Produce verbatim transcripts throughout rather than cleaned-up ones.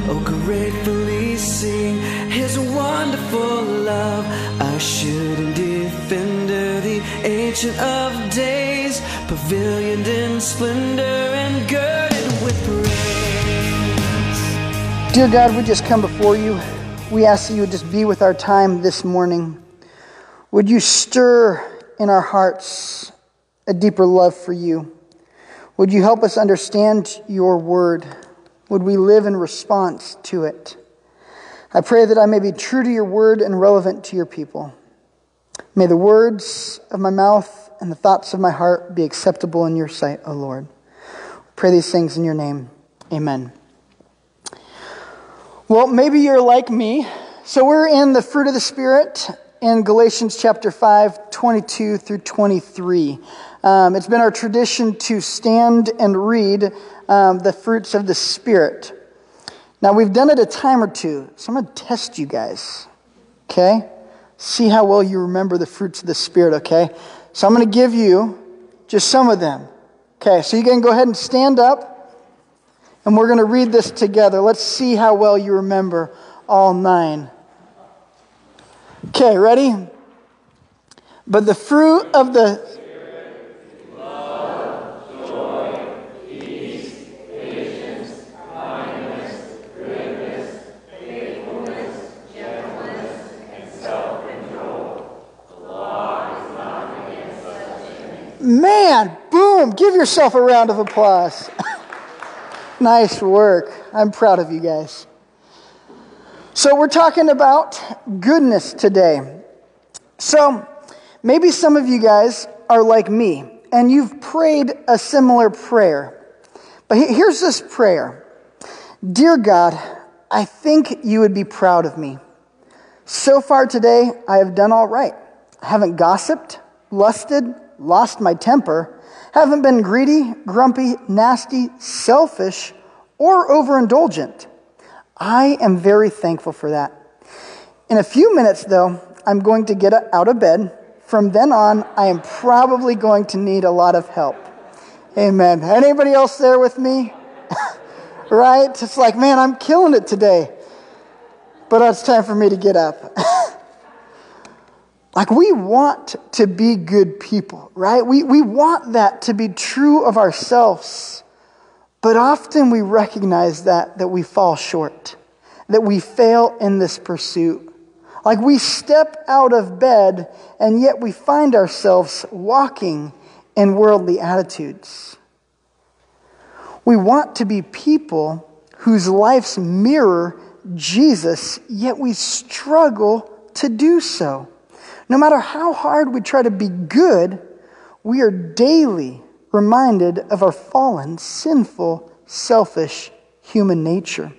oh gratefully sing his wonderful love. Assured and defender, the ancient of days, pavilioned in splendor and girded with praise. Dear God, we just come before you. We ask that you would just be with our time this morning. Would you stir in our hearts a deeper love for you? Would you help us understand your word? Would we live in response to it? I pray that I may be true to your word and relevant to your people. May the words of my mouth and the thoughts of my heart be acceptable in your sight, O Lord. Pray these things in your name. Amen. Well, maybe you're like me. So we're in the fruit of the Spirit in Galatians chapter five, twenty-two through twenty-three. Um, it's been our tradition to stand and read um, the fruits of the Spirit. Now, we've done it a time or two, so I'm going to test you guys, okay? See how well you remember the fruits of the Spirit, okay? So I'm going to give you just some of them. Okay, so you can go ahead and stand up, and we're going to read this together. Let's see how well you remember all nine. Okay, ready? But the fruit of the Man, boom, give yourself a round of applause. Nice work. I'm proud of you guys. So we're talking about goodness today. So maybe some of you guys are like me, and you've prayed a similar prayer. But here's this prayer. Dear God, I think you would be proud of me. So far today, I have done all right. I haven't gossiped, lusted, lost my temper, haven't been greedy, grumpy, nasty, selfish, or overindulgent. I am very thankful for that. In a few minutes, though, I'm going to get out of bed. From then on, I am probably going to need a lot of help. Amen. Anybody else there with me? Right? It's like, man, I'm killing it today. But it's time for me to get up. Like, we want to be good people, right? We we want that to be true of ourselves. But often we recognize that, that we fall short, that we fail in this pursuit. Like, we step out of bed, and yet we find ourselves walking in worldly attitudes. We want to be people whose lives mirror Jesus, yet we struggle to do so. No matter how hard we try to be good, we are daily reminded of our fallen, sinful, selfish human nature.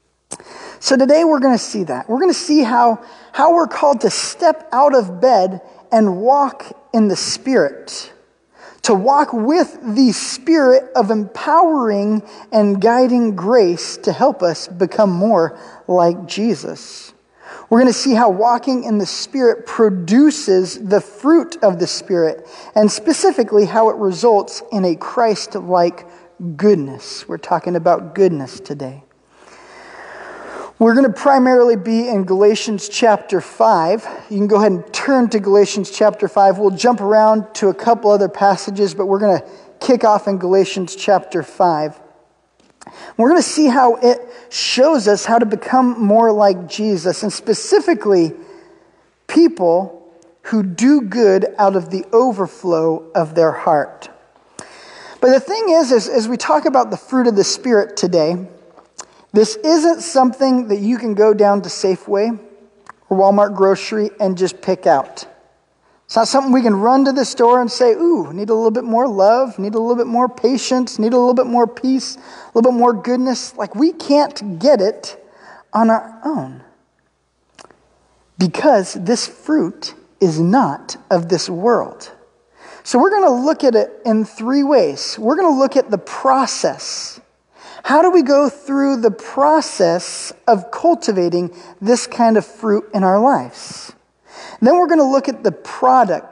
So today we're going to see that. We're going to see how, how we're called to step out of bed and walk in the Spirit. To walk with the Spirit of empowering and guiding grace to help us become more like Jesus. We're going to see how walking in the Spirit produces the fruit of the Spirit, and specifically how it results in a Christ-like goodness. We're talking about goodness today. We're going to primarily be in Galatians chapter five. You can go ahead and turn to Galatians chapter five. We'll jump around to a couple other passages, but we're going to kick off in Galatians chapter five. We're going to see how it shows us how to become more like Jesus, and specifically people who do good out of the overflow of their heart. But the thing is, is, as we talk about the fruit of the Spirit today, this isn't something that you can go down to Safeway or Walmart grocery and just pick out. It's not something we can run to the store and say, ooh, need a little bit more love, need a little bit more patience, need a little bit more peace, a little bit more goodness. Like, we can't get it on our own. Because this fruit is not of this world. So we're going to look at it in three ways. We're going to look at the process. How do we go through the process of cultivating this kind of fruit in our lives? And then we're going to look at the product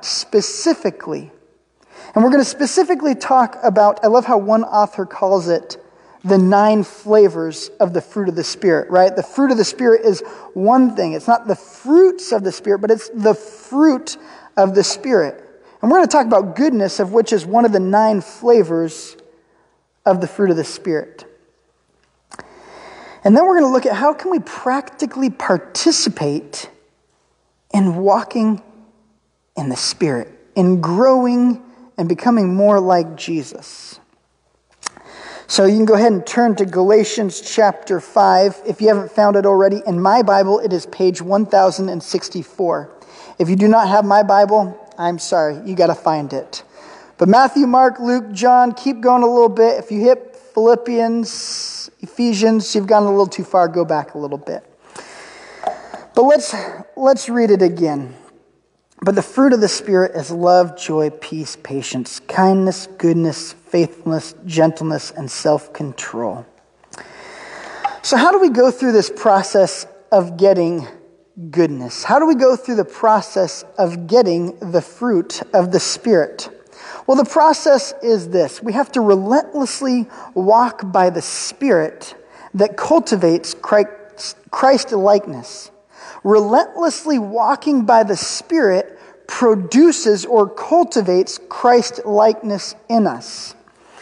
specifically. And we're going to specifically talk about, I love how one author calls it, the nine flavors of the fruit of the Spirit, right? The fruit of the Spirit is one thing. It's not the fruits of the Spirit, but it's the fruit of the Spirit. And we're going to talk about goodness, of which is one of the nine flavors of the fruit of the Spirit. And then we're going to look at how can we practically participate in walking in the Spirit, in growing and becoming more like Jesus. So you can go ahead and turn to Galatians chapter five. If you haven't found it already, in my Bible, it is page one thousand sixty-four. If you do not have my Bible, I'm sorry, you got to find it. But Matthew, Mark, Luke, John, keep going a little bit. If you hit Philippians, Ephesians, you've gone a little too far, go back a little bit. But let's let's read it again. But the fruit of the Spirit is love, joy, peace, patience, kindness, goodness, faithfulness, gentleness, and self-control. So how do we go through this process of getting goodness? How do we go through the process of getting the fruit of the Spirit? Well, the process is this. We have to relentlessly walk by the Spirit that cultivates Christ-likeness. Relentlessly walking by the Spirit produces or cultivates Christ-likeness in us.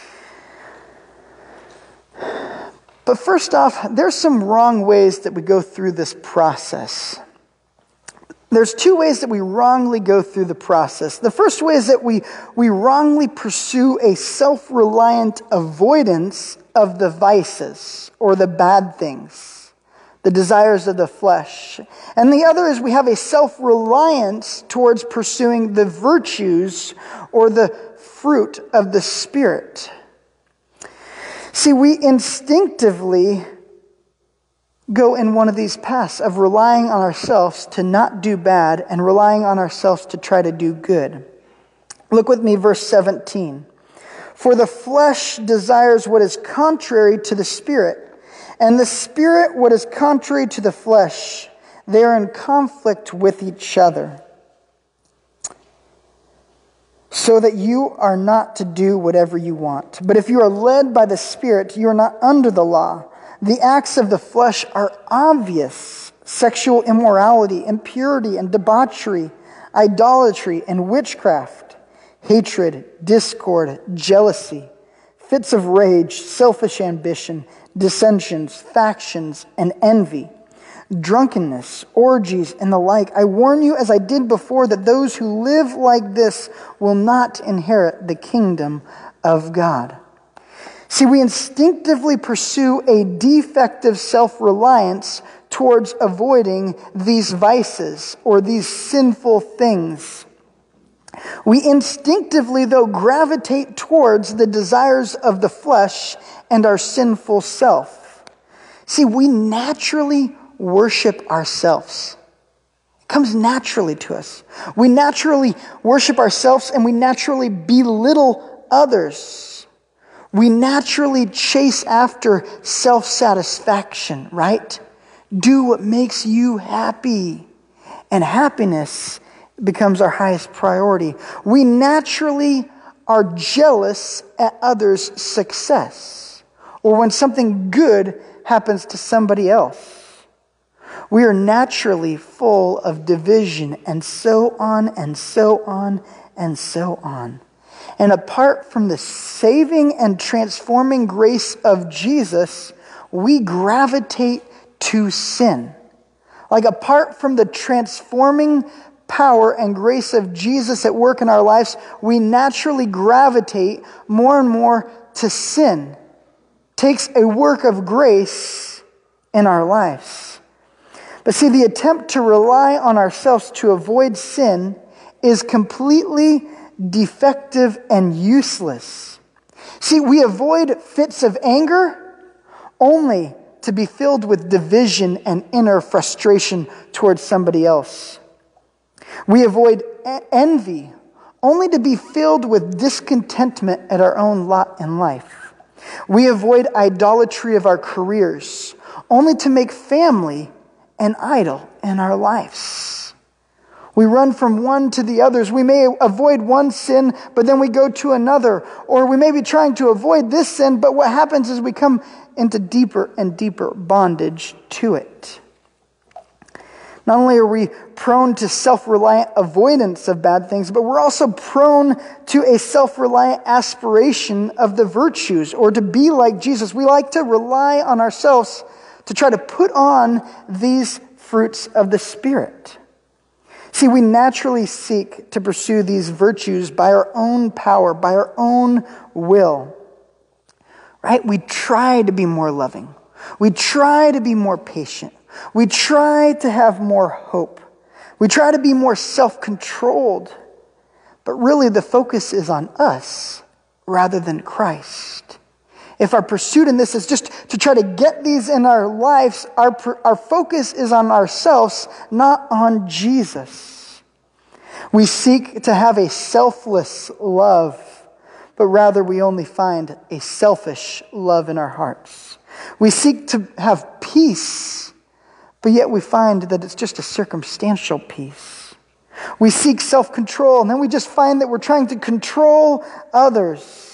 But first off, there's some wrong ways that we go through this process. There's two ways that we wrongly go through the process. The first way is that we, we wrongly pursue a self-reliant avoidance of the vices or the bad things, the desires of the flesh. And the other is we have a self-reliance towards pursuing the virtues or the fruit of the Spirit. See, we instinctively go in one of these paths of relying on ourselves to not do bad and relying on ourselves to try to do good. Look with me, verse seventeen. For the flesh desires what is contrary to the Spirit, and the Spirit what is contrary to the flesh. They are in conflict with each other, so that you are not to do whatever you want. But if you are led by the Spirit, you are not under the law. The acts of the flesh are obvious: sexual immorality, impurity and debauchery, idolatry and witchcraft, hatred, discord, jealousy, fits of rage, selfish ambition, dissensions, factions, and envy, drunkenness, orgies, and the like. I warn you, as I did before, that those who live like this will not inherit the kingdom of God. See, we instinctively pursue a defective self-reliance towards avoiding these vices or these sinful things. We instinctively, though, gravitate towards the desires of the flesh and our sinful self. See, we naturally worship ourselves. It comes naturally to us. We naturally worship ourselves and we naturally belittle others. We naturally chase after self-satisfaction, right? Do what makes you happy. And happiness becomes our highest priority. We naturally are jealous at others' success or when something good happens to somebody else. We are naturally full of division and so on and so on and so on. And apart from the saving and transforming grace of Jesus, we gravitate to sin. Like apart from the transforming power and grace of Jesus at work in our lives, we naturally gravitate more and more to sin. It takes a work of grace in our lives. But see, the attempt to rely on ourselves to avoid sin is completely defective and useless. See, we avoid fits of anger only to be filled with division and inner frustration towards somebody else. We avoid envy only to be filled with discontentment at our own lot in life. We avoid idolatry of our careers only to make family an idol in our lives. We run from one to the others. We may avoid one sin, but then we go to another. Or we may be trying to avoid this sin, but what happens is we come into deeper and deeper bondage to it. Not only are we prone to self-reliant avoidance of bad things, but we're also prone to a self-reliant aspiration of the virtues, or to be like Jesus. We like to rely on ourselves to try to put on these fruits of the Spirit. See, we naturally seek to pursue these virtues by our own power, by our own will. Right? We try to be more loving. We try to be more patient. We try to have more hope. We try to be more self-controlled. But really the focus is on us rather than Christ. If our pursuit in this is just to try to get these in our lives, our, our focus is on ourselves, not on Jesus. We seek to have a selfless love, but rather we only find a selfish love in our hearts. We seek to have peace, but yet we find that it's just a circumstantial peace. We seek self-control, and then we just find that we're trying to control others.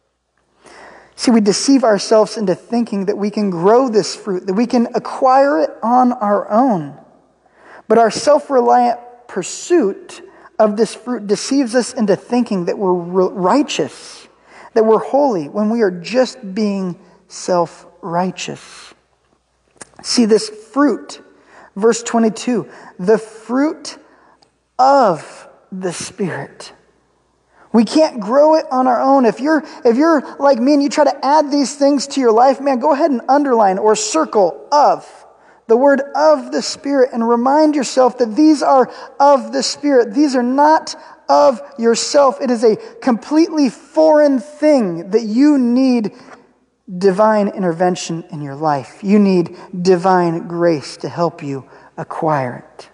See, we deceive ourselves into thinking that we can grow this fruit, that we can acquire it on our own. But our self-reliant pursuit of this fruit deceives us into thinking that we're righteous, that we're holy, when we are just being self-righteous. See, this fruit, verse twenty-two, the fruit of the Spirit. We can't grow it on our own. If you're if you're like me and you try to add these things to your life, man, go ahead and underline or circle of, the word of the Spirit, and remind yourself that these are of the Spirit. These are not of yourself. It is a completely foreign thing that you need divine intervention in your life. You need divine grace to help you acquire it.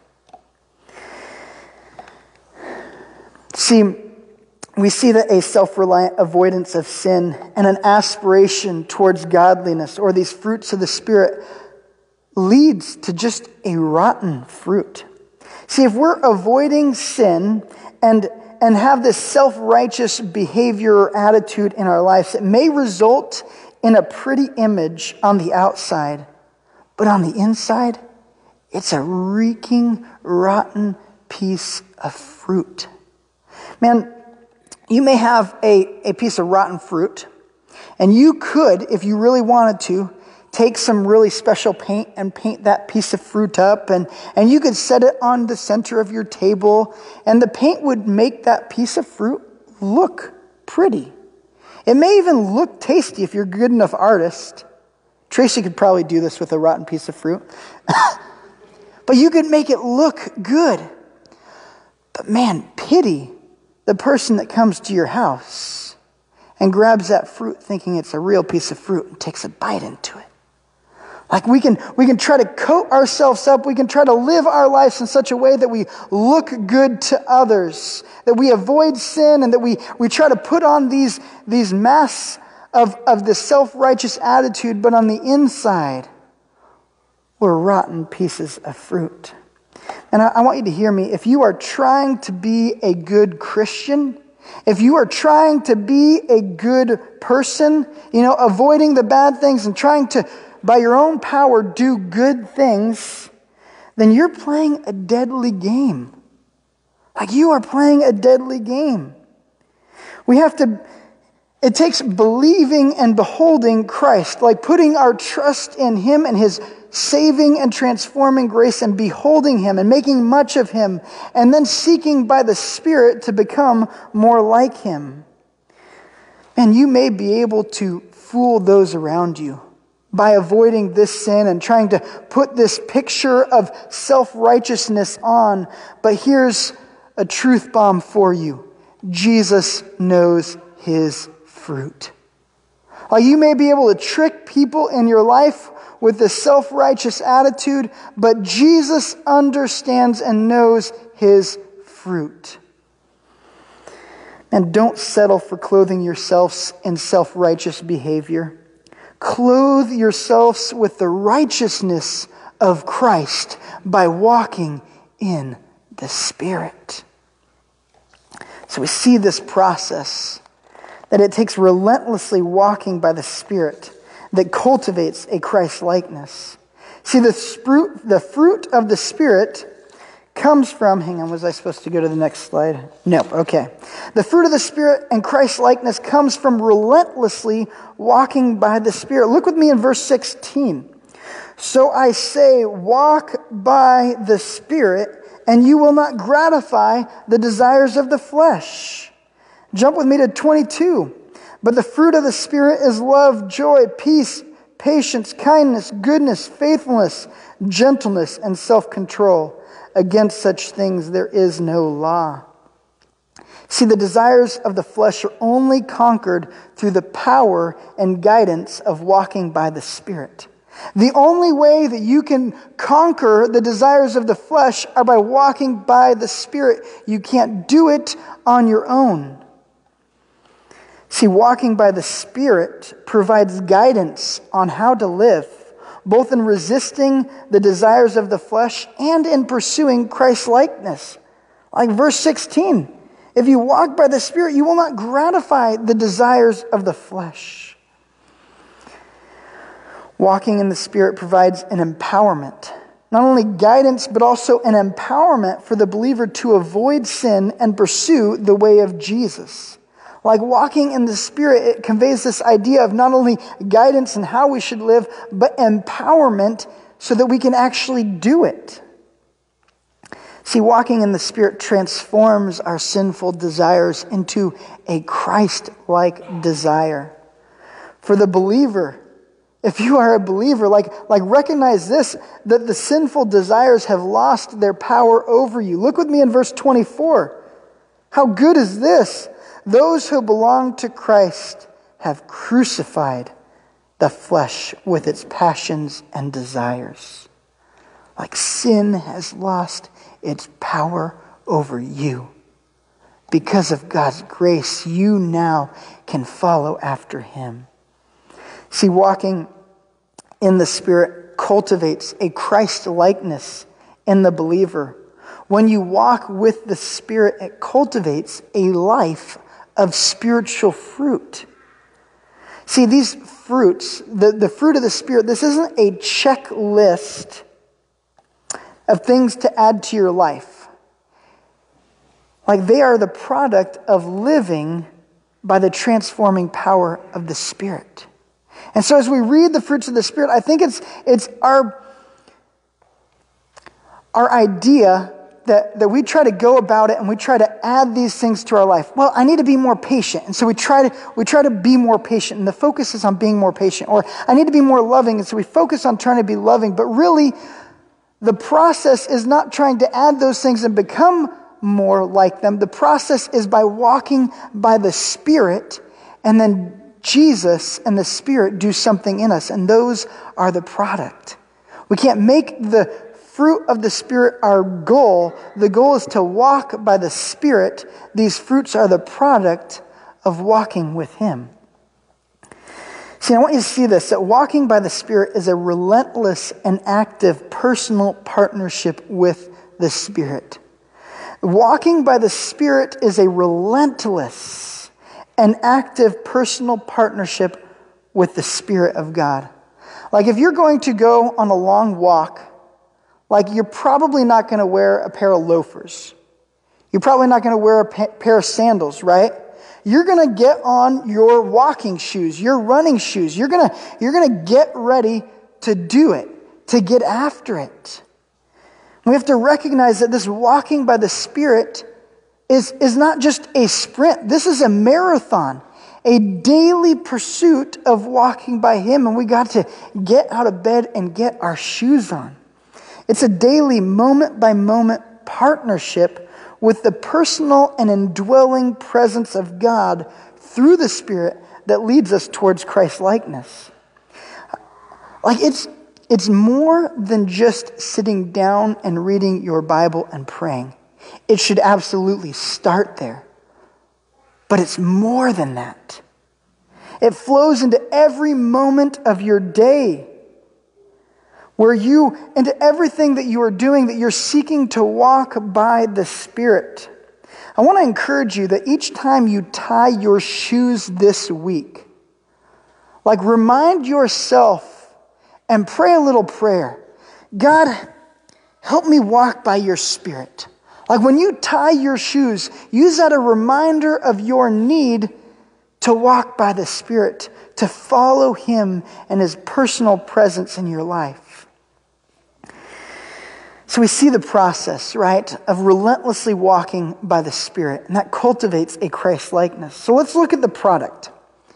See, we see that a self-reliant avoidance of sin and an aspiration towards godliness, or these fruits of the Spirit, leads to just a rotten fruit. See, if we're avoiding sin and, and have this self-righteous behavior or attitude in our lives, it may result in a pretty image on the outside, but on the inside, it's a reeking, rotten piece of fruit. Man, you may have a, a piece of rotten fruit, and you could, if you really wanted to, take some really special paint and paint that piece of fruit up, and, and you could set it on the center of your table, and the paint would make that piece of fruit look pretty. It may even look tasty if you're a good enough artist. Tracy could probably do this with a rotten piece of fruit. But you could make it look good. But man, pity the person that comes to your house and grabs that fruit thinking it's a real piece of fruit and takes a bite into it. Like we can, we can try to coat ourselves up. We can try to live our lives in such a way that we look good to others, that we avoid sin, and that we, we try to put on these, these masks of, of this self-righteous attitude, but on the inside, we're rotten pieces of fruit. And I, I want you to hear me. If you are trying to be a good Christian, if you are trying to be a good person, you know, avoiding the bad things and trying to, by your own power, do good things, then you're playing a deadly game. Like you are playing a deadly game. We have to, it takes believing and beholding Christ, like putting our trust in Him and His saving and transforming grace, and beholding Him and making much of Him, and then seeking by the Spirit to become more like Him. And you may be able to fool those around you by avoiding this sin and trying to put this picture of self-righteousness on. But here's a truth bomb for you. Jesus knows His fruit. While you may be able to trick people in your life with this self-righteous attitude, but Jesus understands and knows His fruit. And don't settle for clothing yourselves in self-righteous behavior. Clothe yourselves with the righteousness of Christ by walking in the Spirit. So we see this process, that it takes relentlessly walking by the Spirit that cultivates a Christ-likeness. See, the fruit, the fruit of the Spirit comes from, hang on, was I supposed to go to the next slide? No, okay. The fruit of the Spirit and Christ-likeness comes from relentlessly walking by the Spirit. Look with me in verse sixteen. So I say, walk by the Spirit, and you will not gratify the desires of the flesh. Jump with me to twenty-two. But the fruit of the Spirit is love, joy, peace, patience, kindness, goodness, faithfulness, gentleness, and self-control. Against such things there is no law. See, the desires of the flesh are only conquered through the power and guidance of walking by the Spirit. The only way that you can conquer the desires of the flesh are by walking by the Spirit. You can't do it on your own. See, walking by the Spirit provides guidance on how to live, both in resisting the desires of the flesh and in pursuing Christ-likeness. Like verse sixteen, if you walk by the Spirit, you will not gratify the desires of the flesh. Walking in the Spirit provides an empowerment, not only guidance, but also an empowerment for the believer to avoid sin and pursue the way of Jesus. Like walking in the Spirit, it conveys this idea of not only guidance and how we should live, but empowerment so that we can actually do it. See, walking in the Spirit transforms our sinful desires into a Christ-like desire. For the believer, if you are a believer, like, like recognize this, that the sinful desires have lost their power over you. Look with me in verse twenty-four. How good is this? Those who belong to Christ have crucified the flesh with its passions and desires. Like sin has lost its power over you. Because of God's grace, you now can follow after Him. See, walking in the Spirit cultivates a Christ-likeness in the believer. When you walk with the Spirit, it cultivates a life of spiritual fruit. See, these fruits, the, the fruit of the Spirit, this isn't a checklist of things to add to your life. Like they are the product of living by the transforming power of the Spirit. And so as we read the fruits of the Spirit, I think it's it's our, our idea that, that we try to go about it and we try to add these things to our life. Well, I need to be more patient. And so we try to we try to be more patient. And the focus is on being more patient. Or I need to be more loving. And so we focus on trying to be loving. But really, the process is not trying to add those things and become more like them. The process is by walking by the Spirit, and then Jesus and the Spirit do something in us. And those are the product. We can't make the fruit of the Spirit our goal. The goal is to walk by the Spirit. These fruits are the product of walking with Him. See, I want you to see this, that walking by the Spirit is a relentless and active personal partnership with the Spirit. Walking by the Spirit is a relentless and active personal partnership with the Spirit of God. Like if you're going to go on a long walk, like you're probably not going to wear a pair of loafers. You're probably not going to wear a pa- pair of sandals, right? You're going to get on your walking shoes, your running shoes. You're going to you're going to get ready to do it, to get after it. We have to recognize that this walking by the Spirit is, is not just a sprint. This is a marathon, a daily pursuit of walking by Him. And we got to get out of bed and get our shoes on. It's a daily, moment-by-moment partnership with the personal and indwelling presence of God through the Spirit that leads us towards Christ-likeness. Like it's it's more than just sitting down and reading your Bible and praying. It should absolutely start there. But it's more than that. It flows into every moment of your day. where you, into everything that you are doing, that you're seeking to walk by the Spirit. I want to encourage you that each time you tie your shoes this week, like remind yourself and pray a little prayer. God, help me walk by your Spirit. Like when you tie your shoes, use that as a reminder of your need to walk by the Spirit, to follow Him and His personal presence in your life. So we see the process, right, of relentlessly walking by the Spirit, and that cultivates a Christ-likeness. So let's look at the product.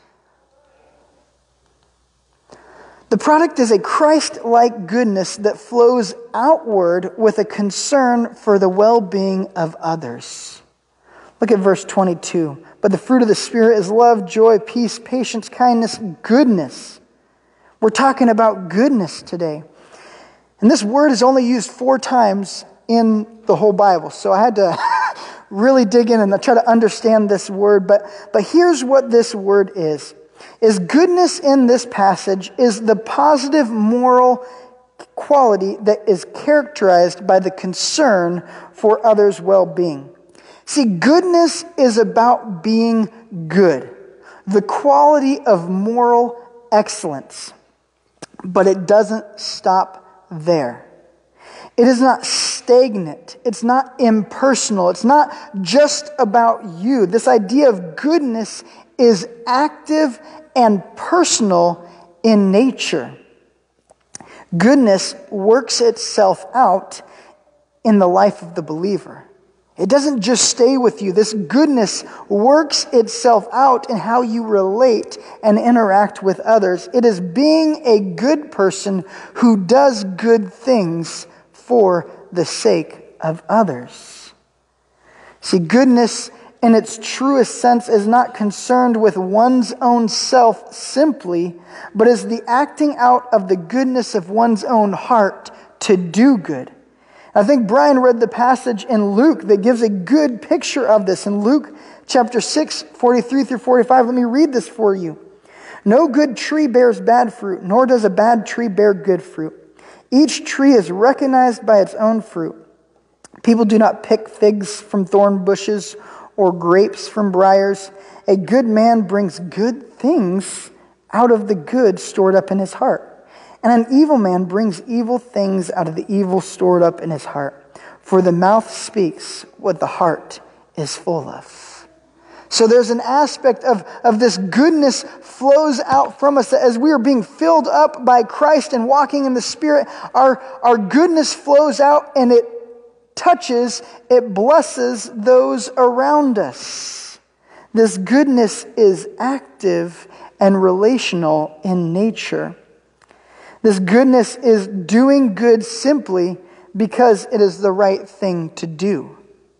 The product is a Christ-like goodness that flows outward with a concern for the well-being of others. Look at verse twenty-two. But the fruit of the Spirit is love, joy, peace, patience, kindness, goodness. We're talking about goodness today. And this word is only used four times in the whole Bible. So I had to really dig in and try to understand this word. But, but here's what this word is. Is goodness in this passage is the positive moral quality that is characterized by the concern for others' well-being. See, goodness is about being good, the quality of moral excellence. But it doesn't stop there. It is not stagnant. It's not impersonal. It's not just about you. This idea of goodness is active and personal in nature. Goodness works itself out in the life of the believer. It doesn't just stay with you. This goodness works itself out in how you relate and interact with others. It is being a good person who does good things for the sake of others. See, goodness in its truest sense is not concerned with one's own self simply, but is the acting out of the goodness of one's own heart to do good. I think Brian read the passage in Luke that gives a good picture of this. In Luke chapter six, forty-three through forty-five, let me read this for you. No good tree bears bad fruit, nor does a bad tree bear good fruit. Each tree is recognized by its own fruit. People do not pick figs from thorn bushes or grapes from briars. A good man brings good things out of the good stored up in his heart. And an evil man brings evil things out of the evil stored up in his heart. For the mouth speaks what the heart is full of. So there's an aspect of, of this goodness flows out from us, that as we are being filled up by Christ and walking in the Spirit, our, our goodness flows out and it touches, it blesses those around us. This goodness is active and relational in nature. This goodness is doing good simply because it is the right thing to do.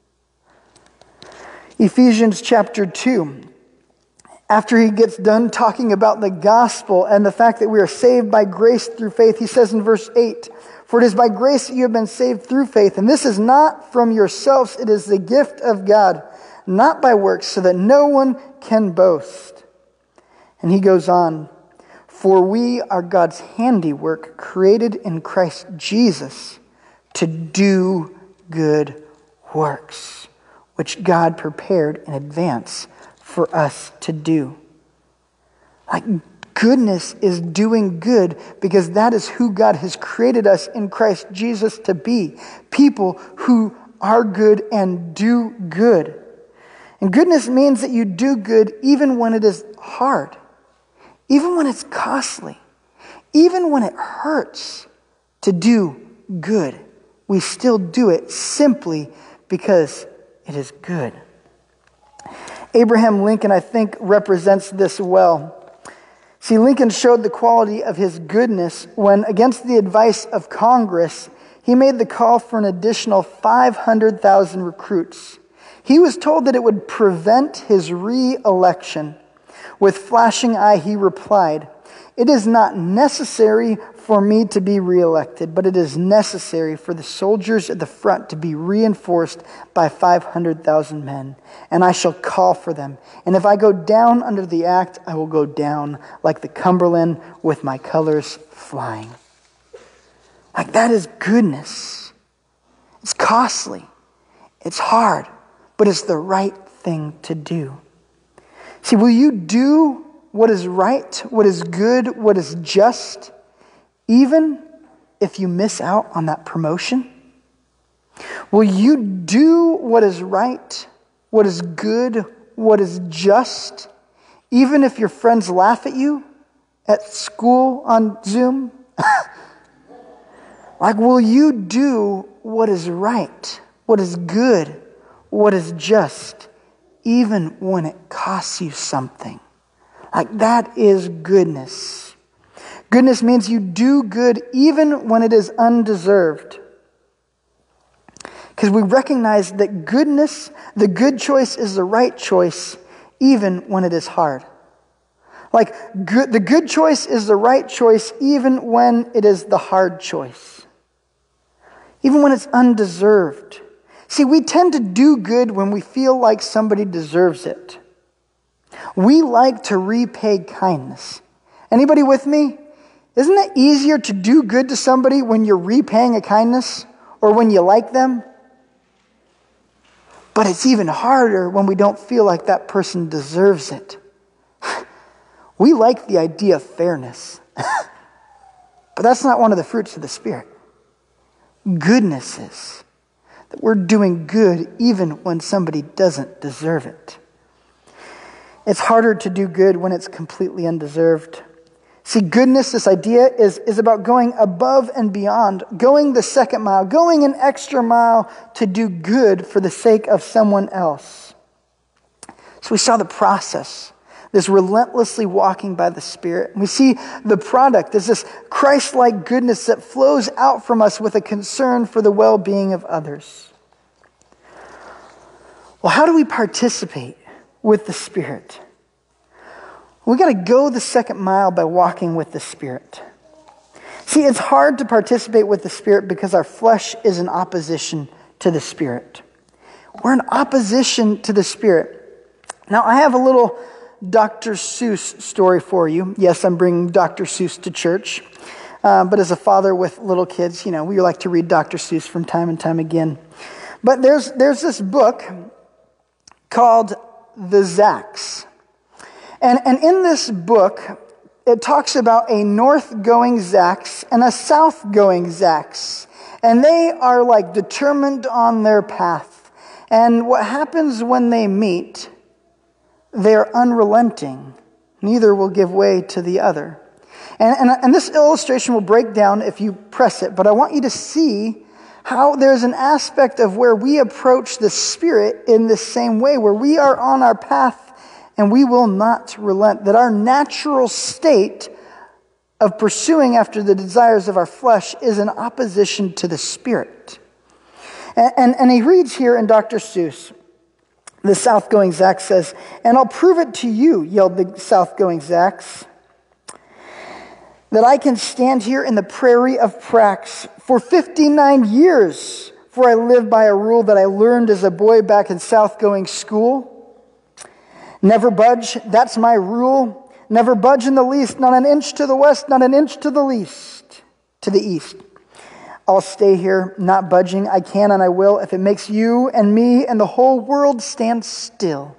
Ephesians chapter two, after he gets done talking about the gospel and the fact that we are saved by grace through faith, he says in verse eight, for it is by grace that you have been saved through faith, and this is not from yourselves, it is the gift of God, not by works, so that no one can boast. And he goes on, for we are God's handiwork, created in Christ Jesus to do good works, which God prepared in advance for us to do. Like, goodness is doing good because that is who God has created us in Christ Jesus to be. People who are good and do good. And goodness means that you do good even when it is hard. Even when it's costly, even when it hurts to do good, we still do it simply because it is good. Abraham Lincoln, I think, represents this well. See, Lincoln showed the quality of his goodness when, against the advice of Congress, he made the call for an additional five hundred thousand recruits. He was told that it would prevent his re-election. With flashing eye, he replied, it is not necessary for me to be reelected, but it is necessary for the soldiers at the front to be reinforced by five hundred thousand men, and I shall call for them. And if I go down under the act, I will go down like the Cumberland with my colors flying. Like that is goodness. It's costly. It's hard, but it's the right thing to do. See, will you do what is right, what is good, what is just, even if you miss out on that promotion? Will you do what is right, what is good, what is just, even if your friends laugh at you at school on Zoom? Like, will you do what is right, what is good, what is just, even when it costs you something? Like, that is goodness. Goodness means you do good even when it is undeserved. Because we recognize that goodness, the good choice, is the right choice even when it is hard. Like, good, the good choice is the right choice even when it is the hard choice. Even when it's undeserved. See, we tend to do good when we feel like somebody deserves it. We like to repay kindness. Anybody with me? Isn't it easier to do good to somebody when you're repaying a kindness or when you like them? But it's even harder when we don't feel like that person deserves it. We like the idea of fairness. But that's not one of the fruits of the Spirit. Goodness is that we're doing good even when somebody doesn't deserve it. It's harder to do good when it's completely undeserved. See, goodness, this idea, is, is about going above and beyond, going the second mile, going an extra mile to do good for the sake of someone else. So we saw the process, this relentlessly walking by the Spirit. We see the product is this Christ-like goodness that flows out from us with a concern for the well-being of others. Well, how do we participate with the Spirit? We got to go the second mile by walking with the Spirit. See, it's hard to participate with the Spirit because our flesh is in opposition to the Spirit. We're in opposition to the Spirit. Now, I have a little Doctor Seuss story for you. Yes, I'm bringing Doctor Seuss to church. Uh, but as a father with little kids, you know, we like to read Doctor Seuss from time and time again. But there's there's this book called The Zacks. And, and in this book, it talks about a north-going Zacks and a south-going Zacks. And they are like determined on their path. And what happens when they meet, they're unrelenting. Neither will give way to the other. And, and, and this illustration will break down if you press it, but I want you to see how there's an aspect of where we approach the Spirit in the same way, where we are on our path and we will not relent. That our natural state of pursuing after the desires of our flesh is in opposition to the Spirit. And, and, and he reads here in Doctor Seuss, the south-going Zacks says, "And I'll prove it to you," yelled the south-going Zacks, "that I can stand here in the prairie of Prax for fifty-nine years, for I live by a rule that I learned as a boy back in south-going school. Never budge, that's my rule. Never budge in the least, not an inch to the west, not an inch to the least, to the east. I'll stay here, not budging. I can and I will, if it makes you and me and the whole world stand still."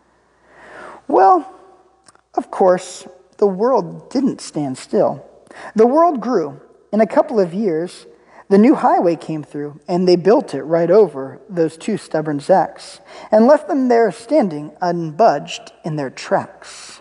Well, of course, the world didn't stand still. The world grew. In a couple of years, the new highway came through, and they built it right over those two stubborn Zacks and left them there standing unbudged in their tracks.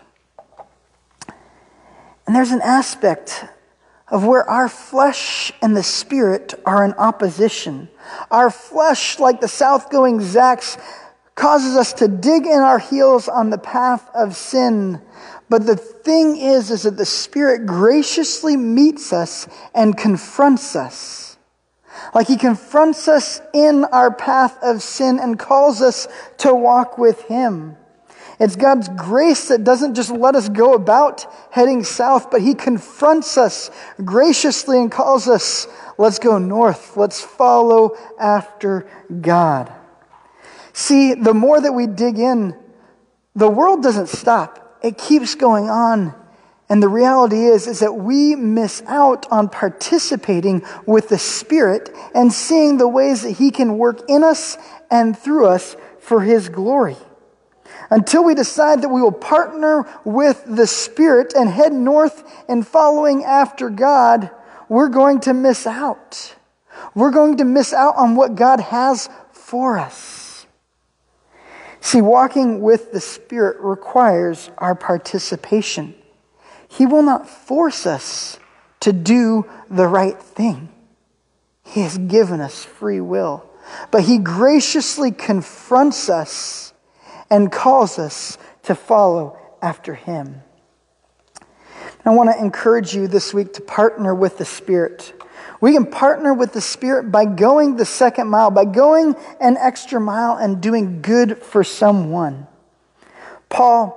And there's an aspect of where our flesh and the Spirit are in opposition. Our flesh, like the south-going Zacks, causes us to dig in our heels on the path of sin. But the thing is, is that the Spirit graciously meets us and confronts us. Like he confronts us in our path of sin and calls us to walk with him. It's God's grace that doesn't just let us go about heading south, but he confronts us graciously and calls us, let's go north. Let's follow after God. See, the more that we dig in, the world doesn't stop. It keeps going on And the reality is, is that we miss out on participating with the Spirit and seeing the ways that He can work in us and through us for His glory. Until we decide that we will partner with the Spirit and head north in following after God, we're going to miss out. We're going to miss out on what God has for us. See, walking with the Spirit requires our participation. He will not force us to do the right thing. He has given us free will. But He graciously confronts us and calls us to follow after Him. I want to encourage you this week to partner with the Spirit. We can partner with the Spirit by going the second mile, by going an extra mile and doing good for someone. Paul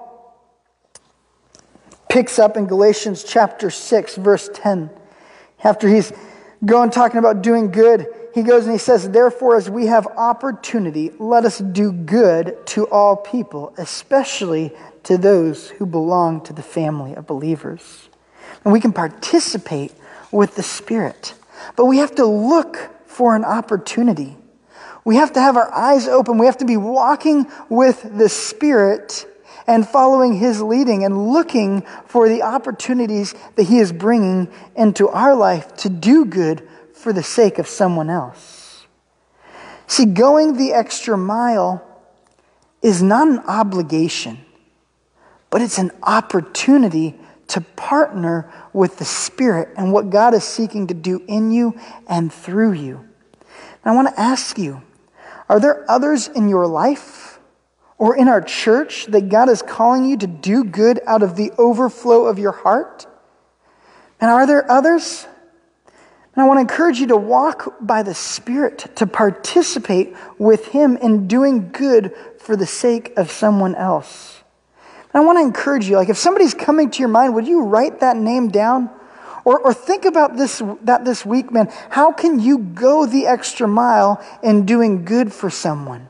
picks up in Galatians chapter six, verse ten. After he's going talking about doing good, he goes and he says, "Therefore, as we have opportunity, let us do good to all people, especially to those who belong to the family of believers." And we can participate with the Spirit, but we have to look for an opportunity. We have to have our eyes open. We have to be walking with the Spirit and following His leading and looking for the opportunities that He is bringing into our life to do good for the sake of someone else. See, going the extra mile is not an obligation, but it's an opportunity to partner with the Spirit and what God is seeking to do in you and through you. And I want to ask you, are there others in your life or in our church that God is calling you to do good out of the overflow of your heart? And are there others? And I want to encourage you to walk by the Spirit, to participate with Him in doing good for the sake of someone else. And I want to encourage you, like if somebody's coming to your mind, would you write that name down? Or, or think about this that this week, man. How can you go the extra mile in doing good for someone?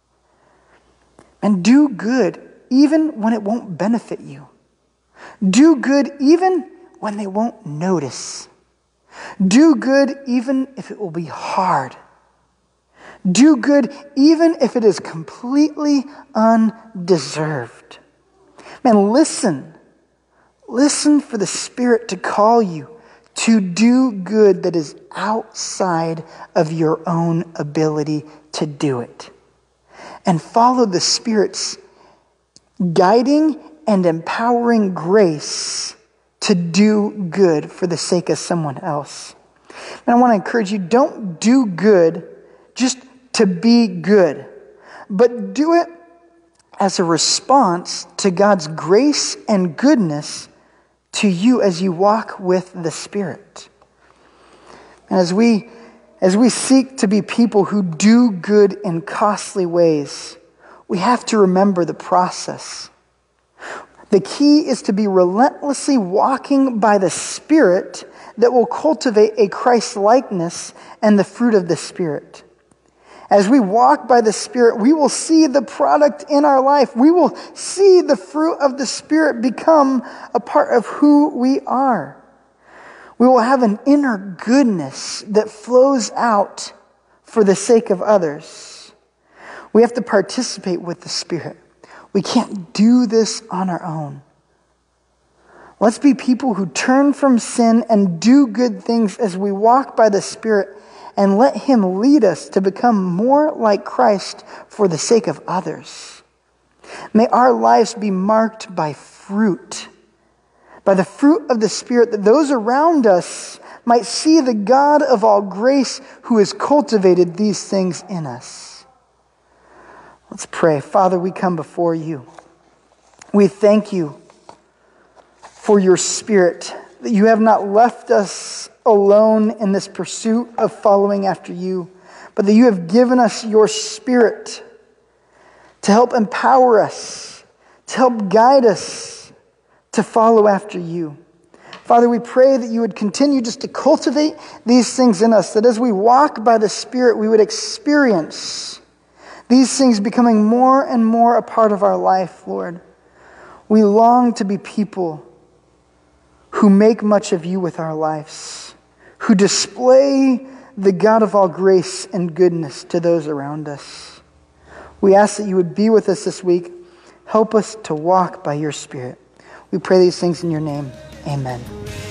And do good even when it won't benefit you. Do good even when they won't notice. Do good even if it will be hard. Do good even if it is completely undeserved. Man, listen. Listen for the Spirit to call you to do good that is outside of your own ability to do it. And follow the Spirit's guiding and empowering grace to do good for the sake of someone else. And I want to encourage you, don't do good just to be good, but do it as a response to God's grace and goodness to you as you walk with the Spirit. And as we As we seek to be people who do good in costly ways, we have to remember the process. The key is to be relentlessly walking by the Spirit that will cultivate a Christ-likeness and the fruit of the Spirit. As we walk by the Spirit, we will see the product in our life. We will see the fruit of the Spirit become a part of who we are. We will have an inner goodness that flows out for the sake of others. We have to participate with the Spirit. We can't do this on our own. Let's be people who turn from sin and do good things as we walk by the Spirit, and let Him lead us to become more like Christ for the sake of others. May our lives be marked by fruit, by the fruit of the Spirit, that those around us might see the God of all grace who has cultivated these things in us. Let's pray. Father, we come before you. We thank you for your Spirit, that you have not left us alone in this pursuit of following after you, but that you have given us your Spirit to help empower us, to help guide us, to follow after you. Father, we pray that you would continue just to cultivate these things in us, that as we walk by the Spirit, we would experience these things becoming more and more a part of our life, Lord. We long to be people who make much of you with our lives, who display the God of all grace and goodness to those around us. We ask that you would be with us this week. Help us to walk by your Spirit. We pray these things in your name. Amen.